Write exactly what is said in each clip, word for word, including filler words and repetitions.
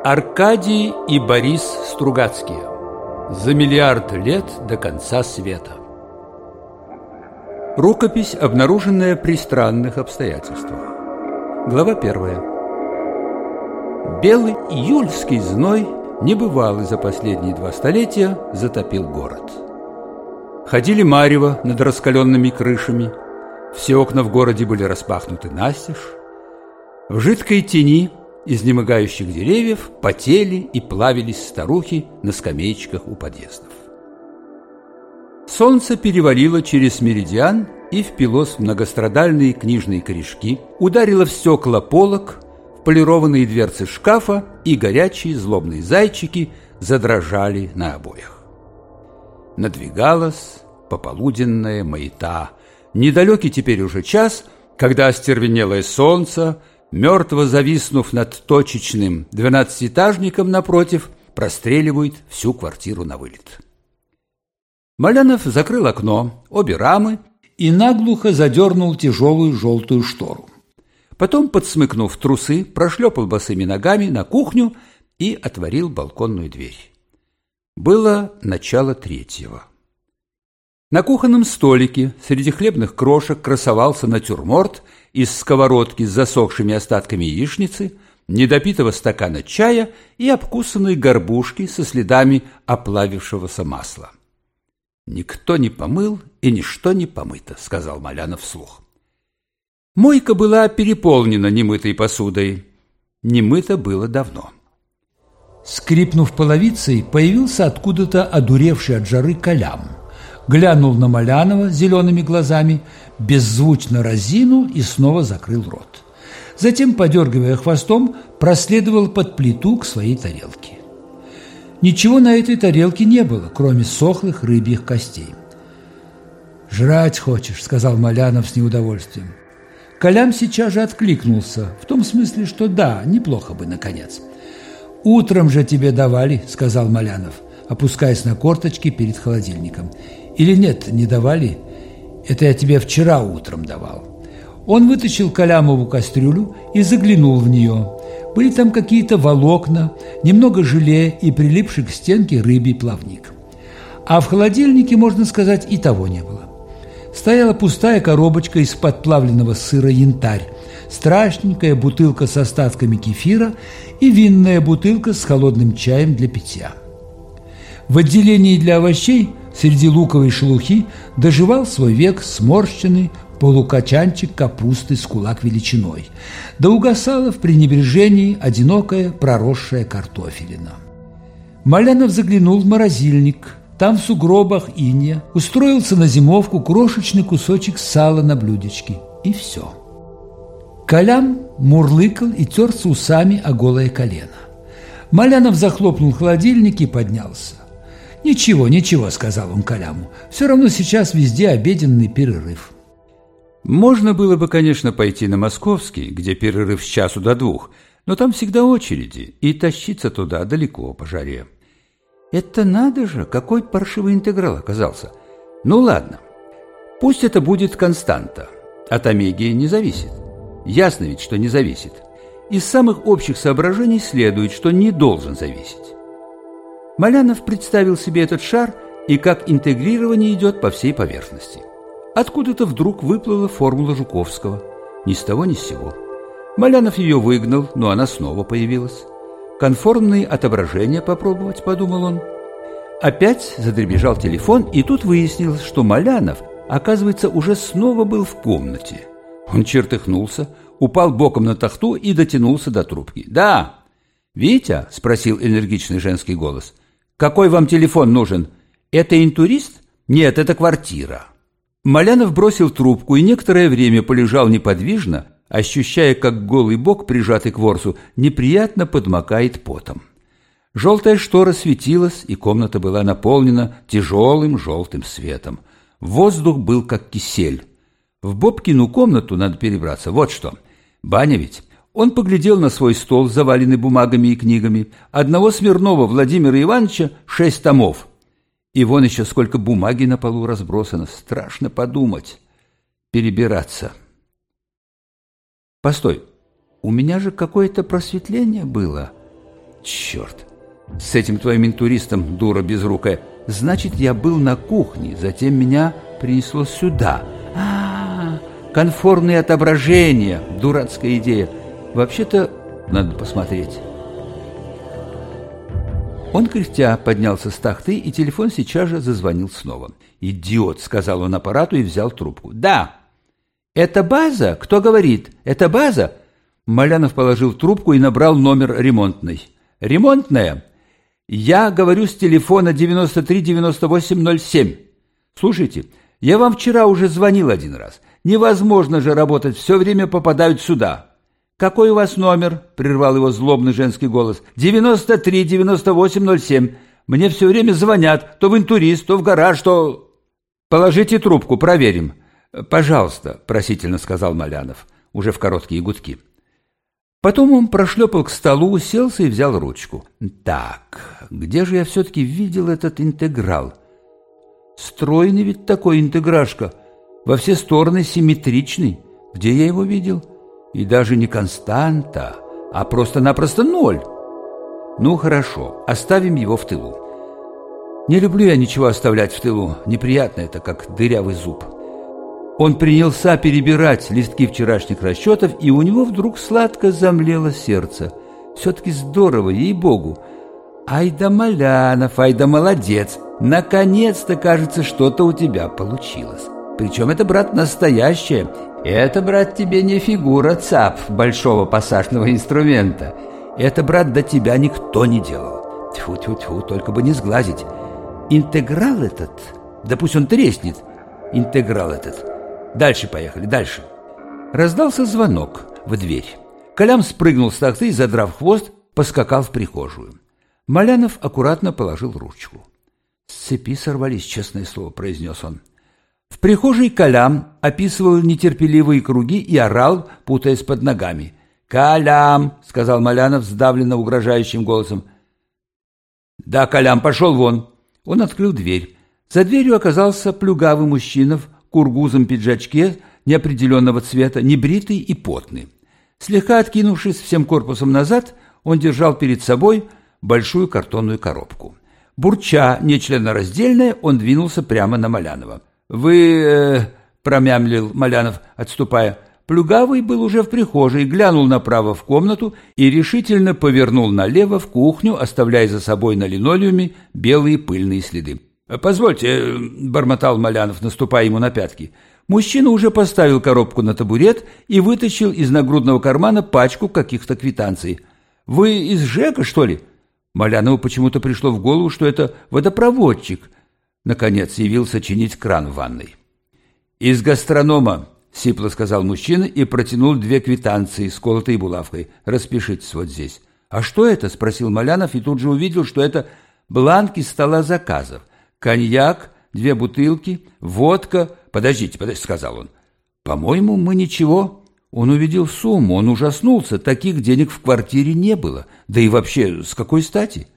Аркадий и Борис Стругацкие. За миллиард лет до конца света. Рукопись, обнаруженная при странных обстоятельствах. Глава первая. Белый июльский зной, небывалый за последние два столетия, затопил город. Ходили марево над раскаленными крышами, все окна в городе были распахнуты настежь. В жидкой тени изнемогающих деревьев потели и плавились старухи на скамеечках у подъездов. Солнце перевалило через меридиан и впилось в многострадальные книжные корешки, ударило в стекла полок, в полированные дверцы шкафа, и горячие злобные зайчики задрожали на обоях. Надвигалась пополуденная маята, недалекий теперь уже час, когда остервенелое солнце, мертво зависнув над точечным двенадцатиэтажником напротив, простреливает всю квартиру на вылет. Малянов закрыл окно, обе рамы, и наглухо задернул тяжелую желтую штору. Потом, подсмыкнув трусы, прошлепал босыми ногами на кухню и отворил балконную дверь. Было начало третьего. На кухонном столике среди хлебных крошек красовался натюрморт из сковородки с засохшими остатками яичницы, недопитого стакана чая и обкусанной горбушки со следами оплавившегося масла. «Никто не помыл и ничто не помыто», — сказал Малянов вслух. Мойка была переполнена немытой посудой. Немыто было давно. Скрипнув половицей, появился откуда-то одуревший от жары Колям. Глянул на Малянова зелеными глазами, беззвучно разинул и снова закрыл рот. Затем, подергивая хвостом, проследовал под плиту к своей тарелке. Ничего на этой тарелке не было, кроме сохлых рыбьих костей. «Жрать хочешь», — сказал Малянов с неудовольствием. Колям сейчас же откликнулся, в том смысле, что да, неплохо бы, наконец. «Утром же тебе давали», — сказал Малянов, опускаясь на корточки перед холодильником. «Или нет, не давали? Это я тебе вчера утром давал». Он вытащил Колямову кастрюлю и заглянул в нее. Были там какие-то волокна, немного желе и прилипший к стенке рыбий плавник. А в холодильнике, можно сказать, и того не было. Стояла пустая коробочка из-под плавленного сыра «Янтарь», страшненькая бутылка с остатками кефира и винная бутылка с холодным чаем для питья. В отделении для овощей среди луковой шелухи доживал свой век сморщенный полукачанчик капусты с кулак величиной, да угасала в пренебрежении одинокая проросшая картофелина. Малянов заглянул в морозильник. Там в сугробах инея устроился на зимовку крошечный кусочек сала на блюдечке. И все. Колям мурлыкал и терся усами о голое колено. Малянов захлопнул холодильник и поднялся. «Ничего, ничего», — сказал он Коляму, — «все равно сейчас везде обеденный перерыв». Можно было бы, конечно, пойти на Московский, где перерыв с часу до двух, но там всегда очереди, и тащиться туда далеко по жаре. Это надо же, какой паршивый интеграл оказался. Ну ладно, пусть это будет константа, от омеги не зависит. Ясно ведь, что не зависит. Из самых общих соображений следует, что не должен зависеть. Малянов представил себе этот шар и как интегрирование идет по всей поверхности. Откуда-то вдруг выплыла формула Жуковского. Ни с того ни с сего. Малянов ее выгнал, но она снова появилась. Конформные отображения попробовать, подумал он. Опять задребезжал телефон, и тут выяснилось, что Малянов, оказывается, уже снова был в комнате. Он чертыхнулся, упал боком на тахту и дотянулся до трубки. «Да, Витя?» – спросил энергичный женский голос. «Какой вам телефон нужен? Это интурист? Нет, это квартира». Малянов бросил трубку и некоторое время полежал неподвижно, ощущая, как голый бок, прижатый к ворсу, неприятно подмокает потом. Желтая штора светилась, и комната была наполнена тяжелым желтым светом. Воздух был как кисель. В Бобкину комнату надо перебраться. Вот что. Баня ведь. Он поглядел на свой стол, заваленный бумагами и книгами. Одного Смирнова Владимира Ивановича шесть томов. И вон еще сколько бумаги на полу разбросано. Страшно подумать. Перебираться. Постой, у меня же какое-то просветление было. Черт! С этим твоим интуристом, дура безрукая. Значит, я был на кухне, затем меня принесло сюда. А, конформные отображения. Дурацкая идея. Вообще-то, надо посмотреть. Он, кряхтя, поднялся с тахты, и телефон сейчас же зазвонил снова. «Идиот», — сказал он аппарату и взял трубку. «Да». «Это база? Кто говорит? Это база?» Малянов положил трубку и набрал номер ремонтной. «Ремонтная? Я говорю с телефона девяносто три девяносто восемь ноль семь. Слушайте, я вам вчера уже звонил один раз. Невозможно же работать, все время попадают сюда». «Какой у вас номер?» — прервал его злобный женский голос. «девяносто три девяносто восемь ноль семь. Мне все время звонят, то в интурист, то в гараж, то...» «Положите трубку, проверим». «Пожалуйста», — просительно сказал Малянов, уже в короткие гудки. Потом он прошлепал к столу, уселся и взял ручку. «Так, где же я все-таки видел этот интеграл? Стройный ведь такой интеграшка, во все стороны симметричный. Где я его видел? И даже не константа, а просто-напросто ноль. Ну, хорошо, оставим его в тылу. Не люблю я ничего оставлять в тылу, неприятно это, как дырявый зуб». Он принялся перебирать листки вчерашних расчетов, и у него вдруг сладко замлело сердце. Все-таки здорово, ей-богу. Ай да Малянов, ай да молодец. Наконец-то, кажется, что-то у тебя получилось. Причем это, брат, настоящее. Это, брат, тебе не фигура цап большого пассажного инструмента. Это, брат, до тебя никто не делал. Тьфу-тьфу-тьфу, только бы не сглазить. Интеграл этот, да пусть он треснет, интеграл этот. Дальше поехали, дальше. Раздался звонок в дверь. Колям спрыгнул с тахты и, задрав хвост, поскакал в прихожую. Малянов аккуратно положил ручку. «С цепи сорвались, честное слово», — произнес он. В прихожей Колям описывал нетерпеливые круги и орал, путаясь под ногами. «Колям!» — сказал Малянов сдавленно угрожающим голосом. «Да, Колям, пошел вон!» Он открыл дверь. За дверью оказался плюгавый мужчина в кургузом пиджачке неопределенного цвета, небритый и потный. Слегка откинувшись всем корпусом назад, он держал перед собой большую картонную коробку. Бурча нечленораздельное, он двинулся прямо на Малянова. «Вы...» э, — промямлил Малянов, отступая. Плюгавый был уже в прихожей, глянул направо в комнату и решительно повернул налево в кухню, оставляя за собой на линолеуме белые пыльные следы. «Позвольте», — бормотал Малянов, наступая ему на пятки. Мужчина уже поставил коробку на табурет и вытащил из нагрудного кармана пачку каких-то квитанций. «Вы из ЖЭКа, что ли?» Малянову почему-то пришло в голову, что это водопроводчик. Наконец явился чинить кран в ванной. «Из гастронома», — сипло сказал мужчина и протянул две квитанции с колотой булавкой. «Распишитесь вот здесь». «А что это?» — спросил Малянов и тут же увидел, что это бланки стола заказов. «Коньяк, две бутылки, водка...» «Подождите, подождите», — сказал он. «По-моему, мы ничего». Он увидел сумму, он ужаснулся. Таких денег в квартире не было. Да и вообще, с какой стати?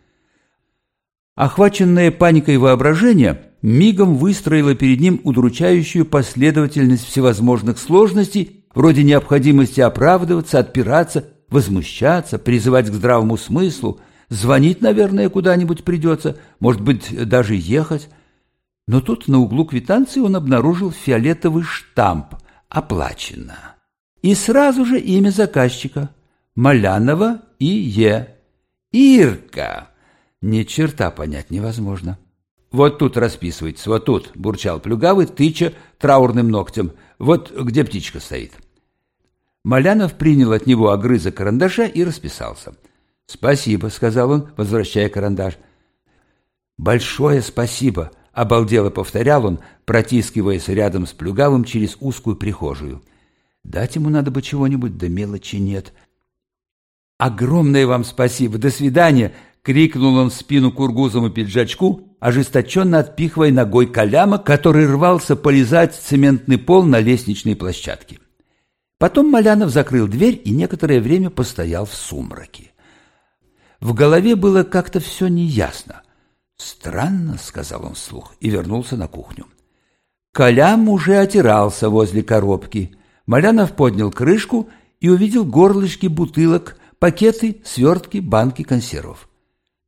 Охваченное паникой воображение мигом выстроило перед ним удручающую последовательность всевозможных сложностей, вроде необходимости оправдываться, отпираться, возмущаться, призывать к здравому смыслу. Звонить, наверное, куда-нибудь придется, может быть, даже ехать. Но тут на углу квитанции он обнаружил фиолетовый штамп «Оплачено». И сразу же имя заказчика – Малянова И Е. Ирка! Ни черта понять невозможно. «Вот тут расписывайтесь, вот тут», – бурчал Плюгавый, тыча траурным ногтем. «Вот где птичка стоит». Малянов принял от него огрызок карандаша и расписался. «Спасибо», — сказал он, возвращая карандаш. «Большое спасибо», — обалдело повторял он, протискиваясь рядом с Плюгавым через узкую прихожую. Дать ему надо бы чего-нибудь, да мелочи нет. «Огромное вам спасибо! До свидания!» — крикнул он в спину кургузому пиджачку, ожесточенно отпихивая ногой Коляма, который рвался полизать цементный пол на лестничной площадке. Потом Малянов закрыл дверь и некоторое время постоял в сумраке. В голове было как-то все неясно. «Странно», — сказал он вслух и вернулся на кухню. Колям уже отирался возле коробки. Малянов поднял крышку и увидел горлышки бутылок, пакеты, свертки, банки консервов.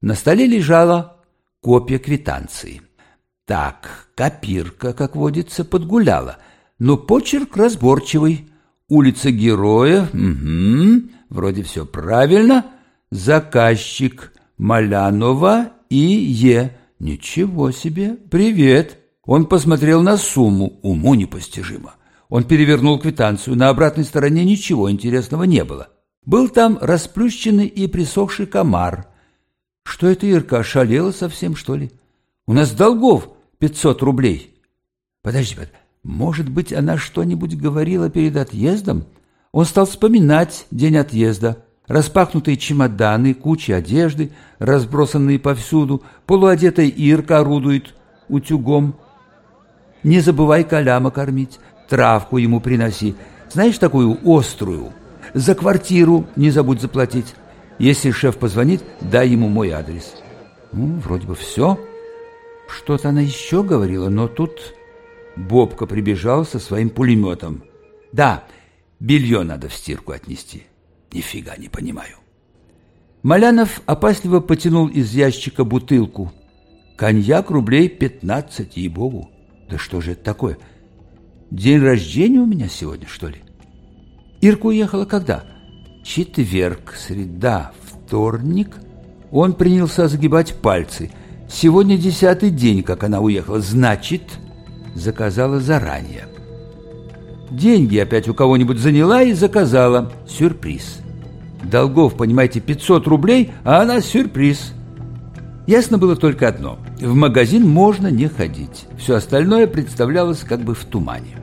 На столе лежала копия квитанции. Так, копирка, как водится, подгуляла, но почерк разборчивый. Улица Героя, угу, вроде все правильно. Заказчик Малянова и Е. Ничего себе, привет. Он посмотрел на сумму, уму непостижимо. Он перевернул квитанцию, на обратной стороне ничего интересного не было. Был там расплющенный и присохший комар. Что это Ирка, ошалела совсем, что ли? У нас долгов пятьсот рублей. Подожди, подожди, может быть, она что-нибудь говорила перед отъездом? Он стал вспоминать день отъезда. Распахнутые чемоданы, куча одежды, разбросанные повсюду. Полуодетая Ирка орудует утюгом. Не забывай Коляма кормить, травку ему приноси. Знаешь, такую острую? За квартиру не забудь заплатить. Если шеф позвонит, дай ему мой адрес. Ну, вроде бы все. Что-то она еще говорила, но тут Бобка прибежал со своим пулеметом. Да, белье надо в стирку отнести. Нифига не понимаю. Малянов опасливо потянул из ящика бутылку. Коньяк рублей пятнадцать, ей-богу. Да что же это такое? День рождения у меня сегодня, что ли? Ирка уехала когда? Четверг, среда, вторник. Он принялся загибать пальцы. Сегодня десятый день, как она уехала. Значит, заказала заранее. Деньги опять у кого-нибудь заняла и заказала. Сюрприз. Долгов, понимаете, пятьсот рублей, а она сюрприз. Ясно было только одно. В магазин можно не ходить. Все остальное представлялось как бы в тумане.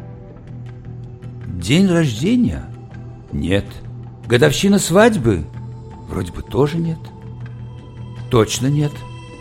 День рождения? Нет. Годовщина свадьбы? Вроде бы тоже нет. Точно нет.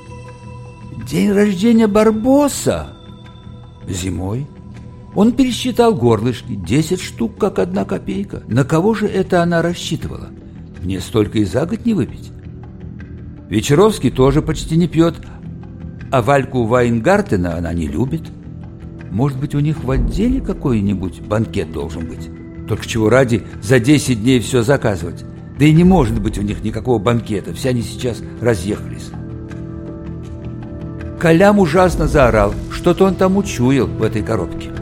День рождения Барбоса? Зимой. Он пересчитал горлышки. Десять штук, как одна копейка. На кого же это она рассчитывала? Мне столько и за год не выпить. Вечеровский тоже почти не пьет, а Вальку Вайнгартена она не любит. Может быть, у них в отделе какой-нибудь банкет должен быть? Только чего ради за десять дней все заказывать? Да и не может быть у них никакого банкета, все они сейчас разъехались. Колям ужасно заорал, что-то он там учуял в этой коробке.